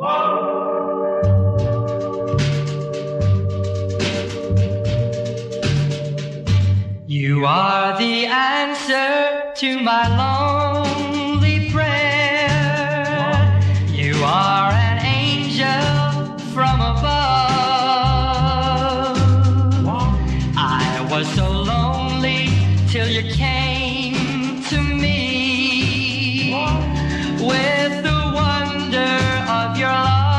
You are the answer to my lonely prayer. You are an angel from above. I was so lonely till you came to me with the wonder of your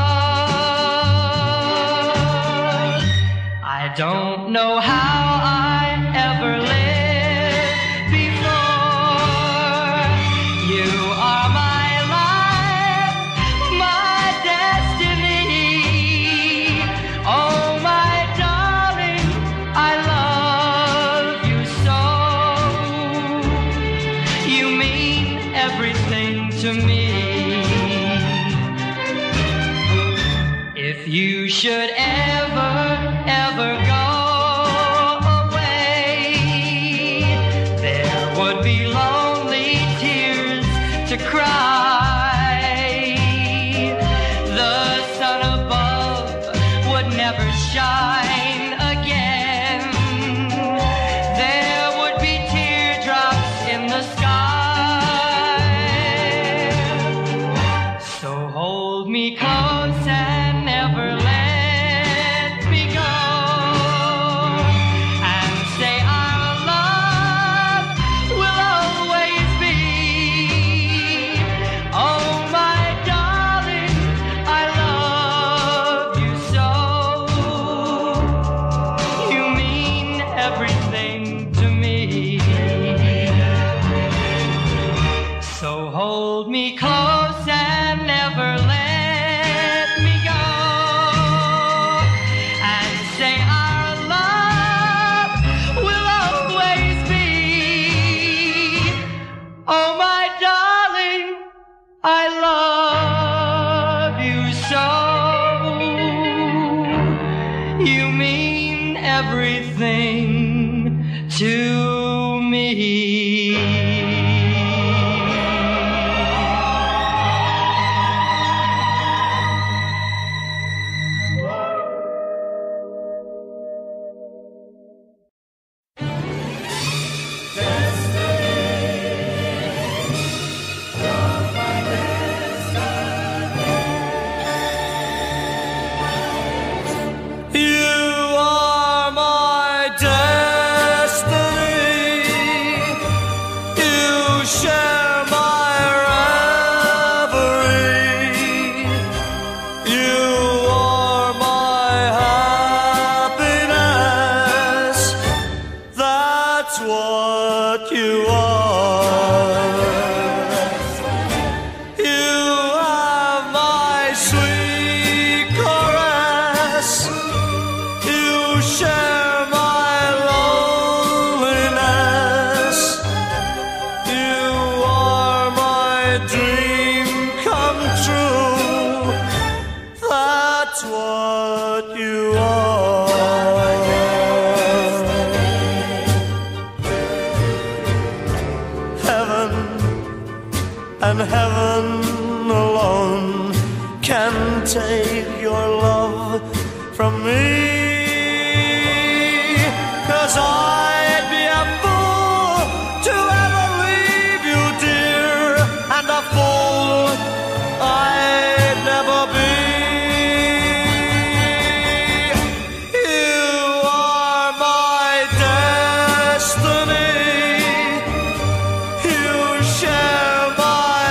love. I don't know how I ever lived before. You are my life, my destiny. Oh, my darling, I love you so. You mean everything to me. If you should ever go to cry, the sun above would never shine again. There would be teardrops in the sky. So hold me close and never let me go, and say our love will always be. Oh, my darling, I love you so. You mean everything to me. So hold me close and never let me go, and say our love will always be. Oh, my darling, I love you so. You mean everything to me. And heaven alone can take your love from me. 'Cause I'd be a fool to ever leave you, dear, and a fool I'd never be. You are my destiny. You share my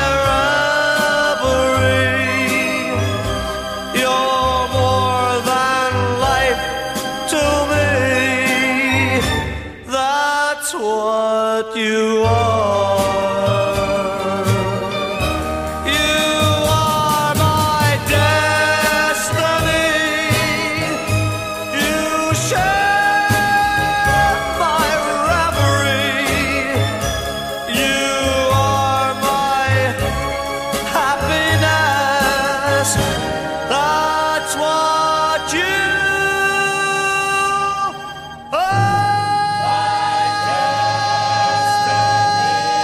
reverie. You're more than life to me. That's what you are. You are my destiny. You share my reverie. You are my happiness. That's what you are.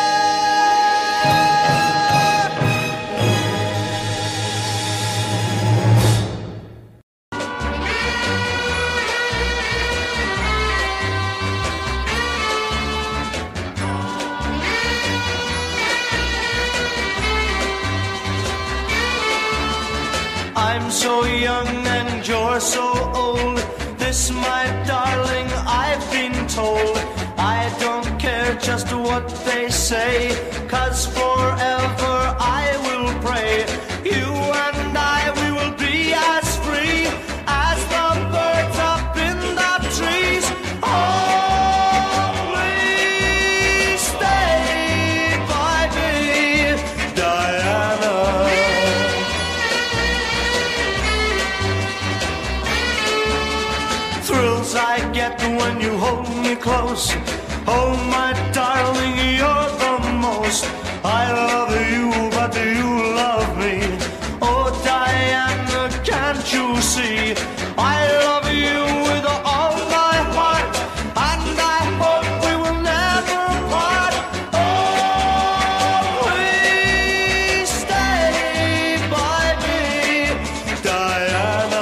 I'm so young and you're so old. This, my darling, I've been told. I don't care just what they say, 'cause forever I will pray. You and I, we will be as free as the birds up in the trees. Oh, please stay by me, Diana. Thrills I get when you hold me close. Oh, my darling, you're the most. I love you, but do you love me? Oh, Diana, can't you see? I love you with all my heart, and I hope we will never part. Oh, please stay by me, Diana.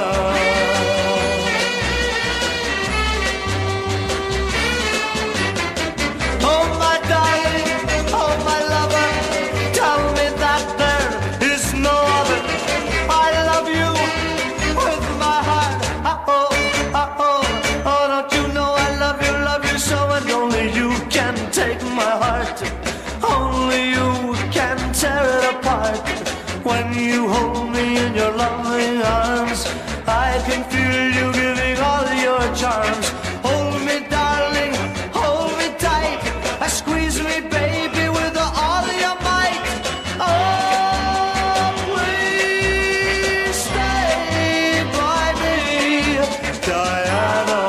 Oh, my darling, oh, my lover, tell me that there is no other. I love you with my heart. Oh, oh, oh, oh, don't you know I love you so, and only you can take my heart. Only you can tear it apart. When you hold me in your loving arms, I can feel you giving all your charms. Hold me, darling, hold me tight. Squeeze me, baby, with all your might. Oh, please stay by me, Diana.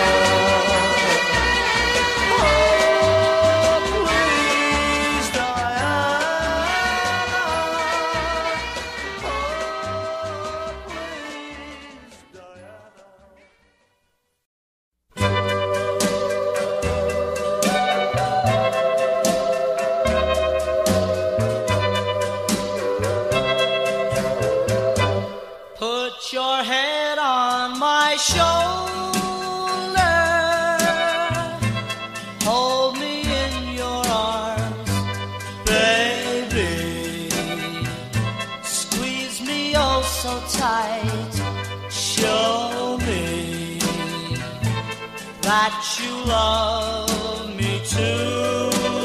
Oh, please, Diana. Oh, please, Diana. Put your head on my shoulder, hold me in your arms, baby. Squeeze me oh so tight, show me that you love me too.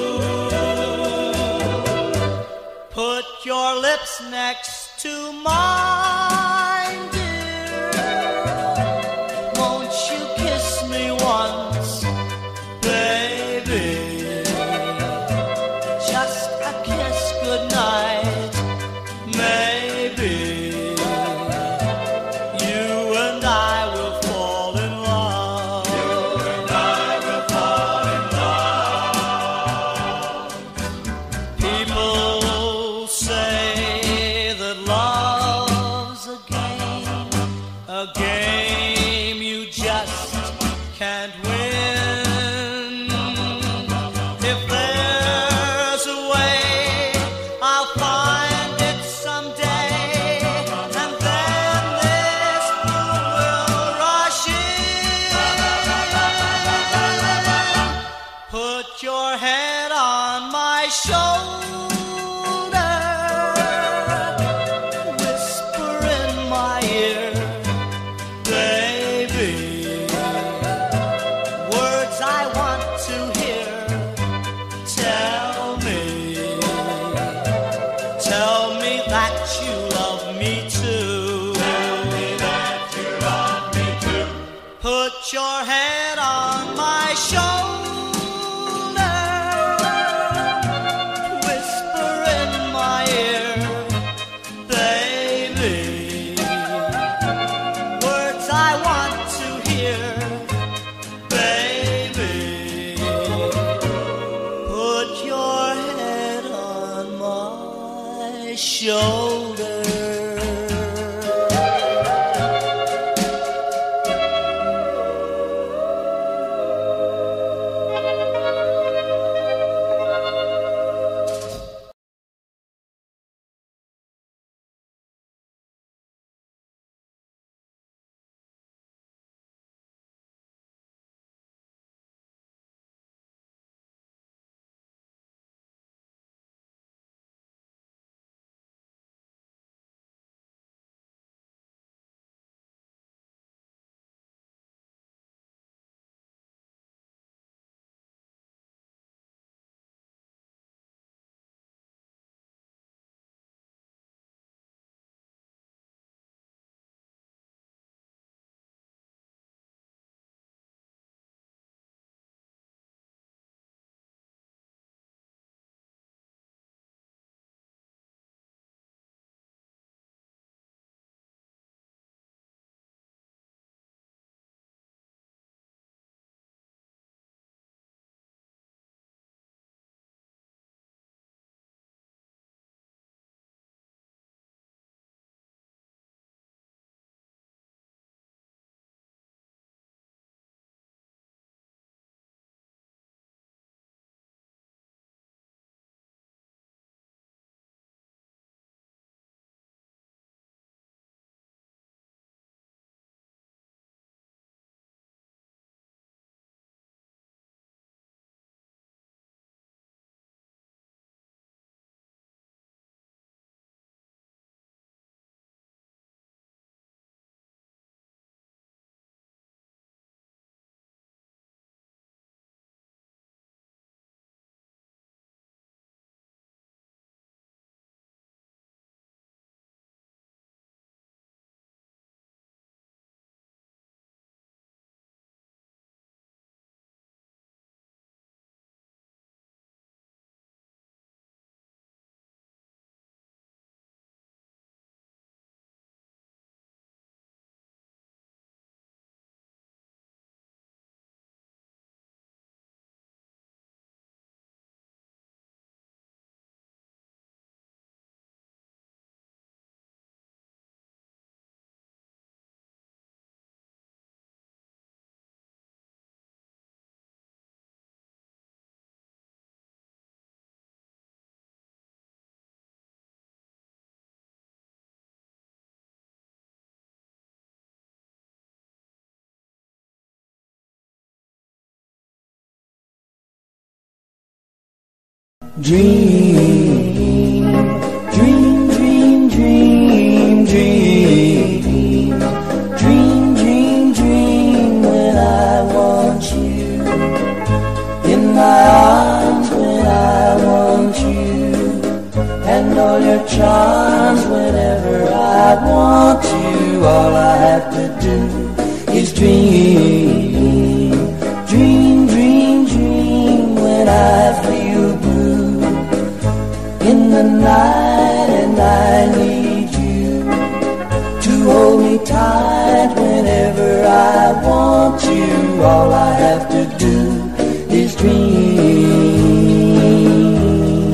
Put your lips next to mine, dear. Won't you kiss me once, baby? Just a kiss goodnight, maybe. You and I will fall in love. You and I will fall in love. People say that love's a game you just can't win. If there's a way, I'll find it someday, and then this moon will rush in. Put your head on my shoulder, whisper in my ear, baby, words I want to hear. Tell me that you love me too. Tell me that you love me too. Put your head on my shoulder, whisper in my ear, baby, words I want to hear, baby. Put your head on my shoulder. Dream, dream, dream, dream, dream. Dream, dream, dream when I want you. In my arms when I want you. And all your charms whenever I want you. All I have to do is dream. Dream, dream, dream when I feel blue in the night and I need you to hold me tight whenever I want you. All I have to do is dream.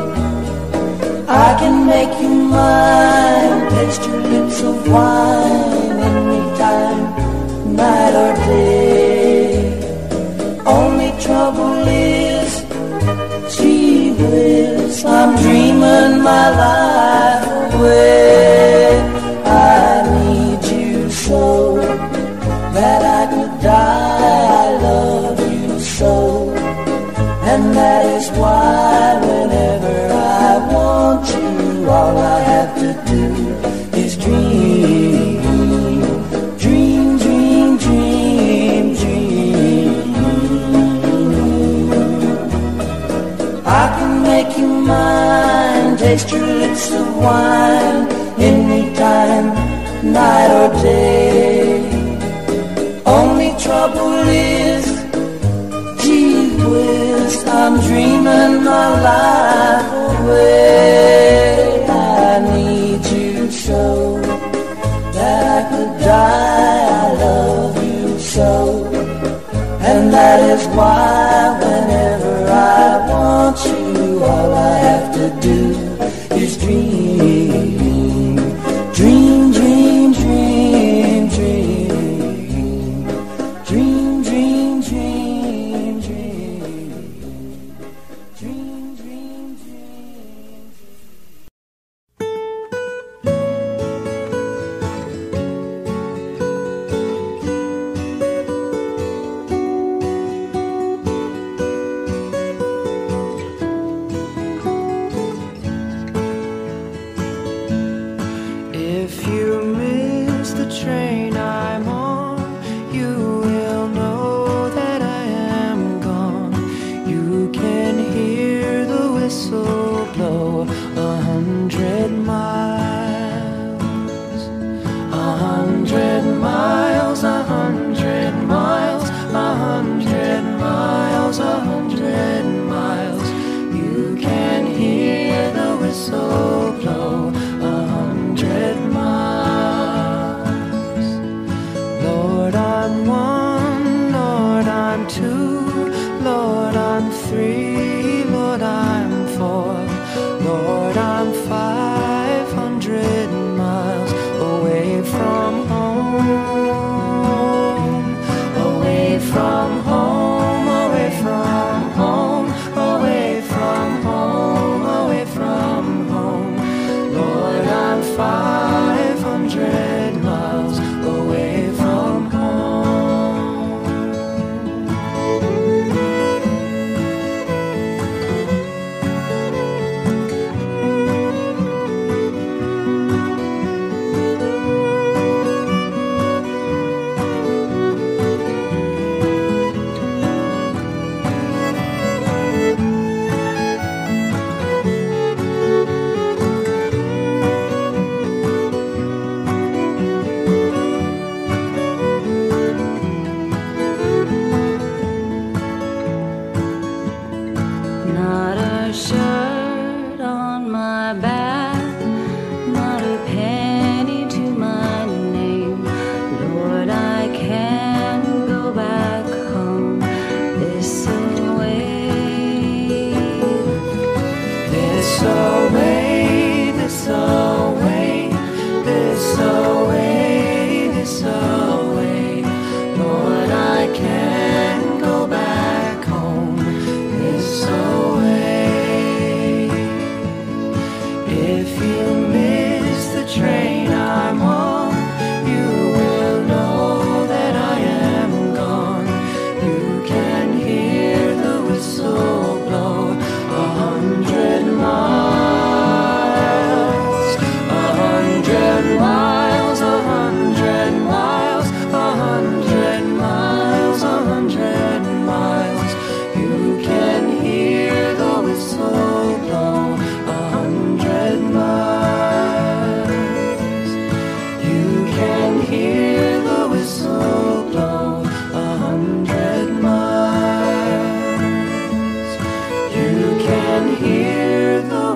I can make you mine, taste your lips of wine anytime, night or day. Only trouble is, gee whiz, I'm dreaming my life away. I need you so that I could die. I love you so, and that is why whenever I want you, all I have to do is dream. Dream, dream, dream, dream. I can make you mine, taste your lips of wine anytime, night or day. Only trouble is, gee whiz, I'm dreaming my life away. I need you so that I could die. I love you so, and that is why whenever I want you, all I have to do is dream. Dream, dream, dream, dream. Dream, dream, dream, dream. Dream, dream, dream. If you miss the train I'm on, you will know that I am gone. You can hear the whistle blow 100 miles. 100 miles, 100 miles, 100 miles, 100 miles. You can hear the whistle blow 100 miles. Lord, I'm one, Lord, I'm two, Lord, I'm three, Lord, I'm four, Lord, I'm 500 miles away from home, away from home, away from home, away from home, away from home. Lord, I'm 500 miles away from home. Not a shirt on my back, not a penny to my name. Lord, I can go back home this away. This away, this away, this away, this away. Lord, I can go back home this away.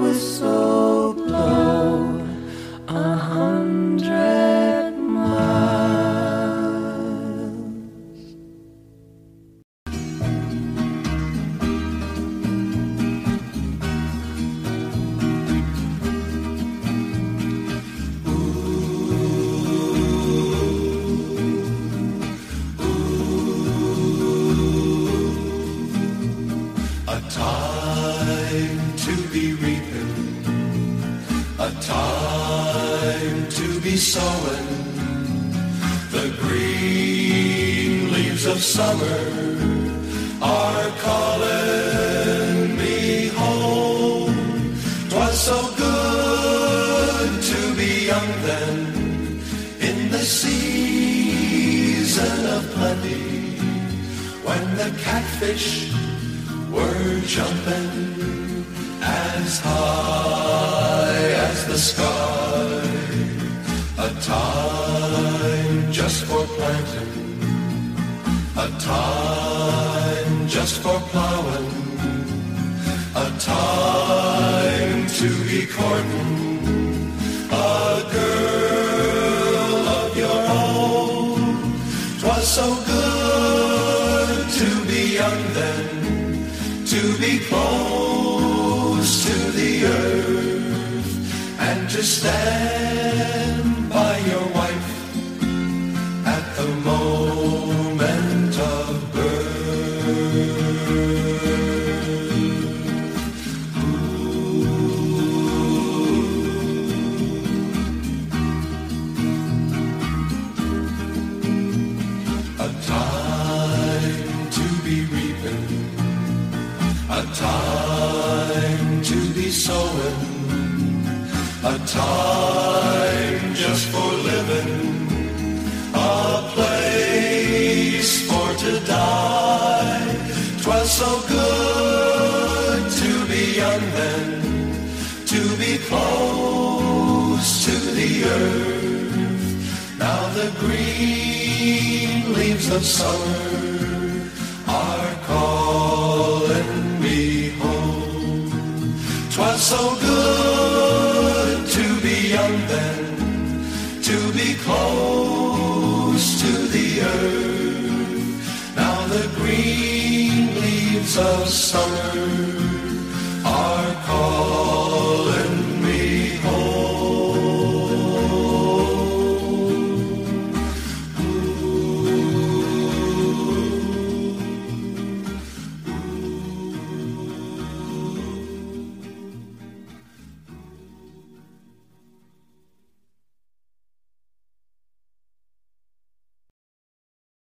whistle blow 100 miles. A time to be reaping, a time to be sowing. The green leaves of summer are calling me home. 'Twas so good to be young then, in the season of plenty, when the catfish were jumping as high as the sky. A time just for planting, a time just for plowing, a time to be courting a girl of your own. 'Twas so good to be young then, to be close to the earth, and to stand by your wife at the moment of birth. A time to be reaping, a time to be sowing, a time just for living, a place for to die. 'Twas so good to be young then, to be close to the earth. Now the green leaves of summer are calling me home. 'Twas so good to be young then, to be close to the earth. Now the green leaves of summer